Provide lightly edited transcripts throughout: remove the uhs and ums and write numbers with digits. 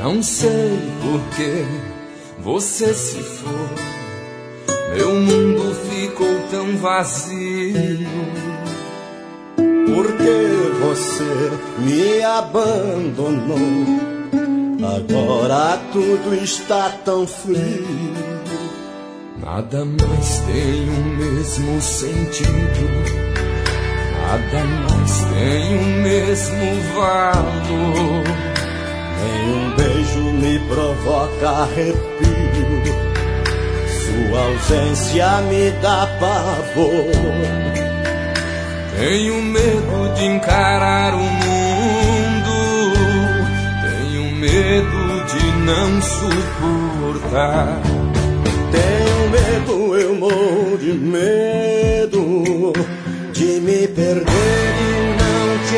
Não sei por que você se foi, meu mundo ficou tão vazio. Por que você me abandonou? Agora tudo está tão frio. Nada mais tem o mesmo sentido, nada mais tem o mesmo valor. Nenhum beijo me provoca arrepio, sua ausência me dá pavor. Tenho medo de encarar o mundo, tenho medo de não suportar. Tenho medo, eu morro de medo de me perder e não te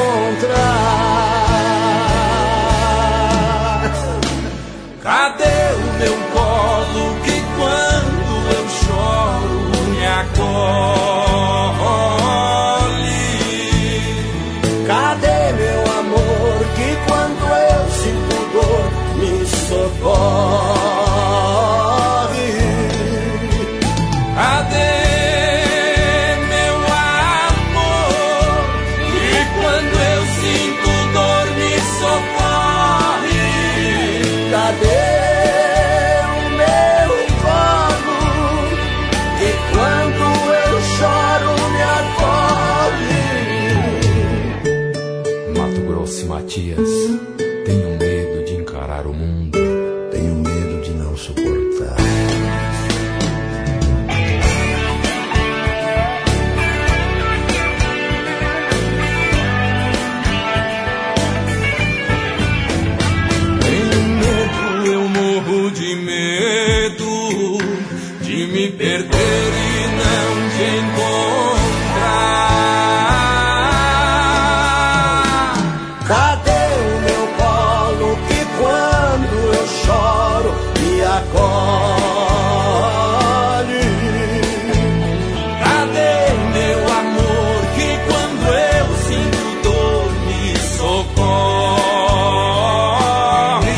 encontrar. Cadê o meu colo que quando eu choro me acolhe? Cadê meu amor que quando eu sinto dor me socorre? Cadê meu amor que quando eu sinto dor me socorre? Cadê o meu colo que quando eu choro me acolhe? Mato Grosso e Matias, tenho medo de encarar o mundo, Tenho medo de não suportar. tenho medo, eu morro de medo de me perder e não te encontrar. Cadê o meu colo que quando eu choro me acolhe? Cadê meu amor que quando eu sinto dor me socorre?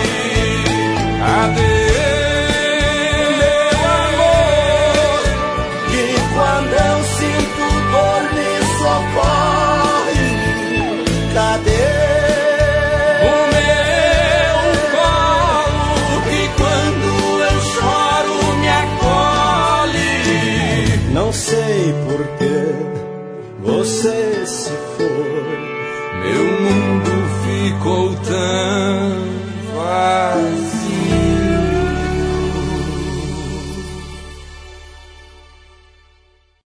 Cadê Meu amor que quando eu sinto dor me socorre? Cadê o meu colo que quando eu choro me acolhe? Não sei por que você se foi,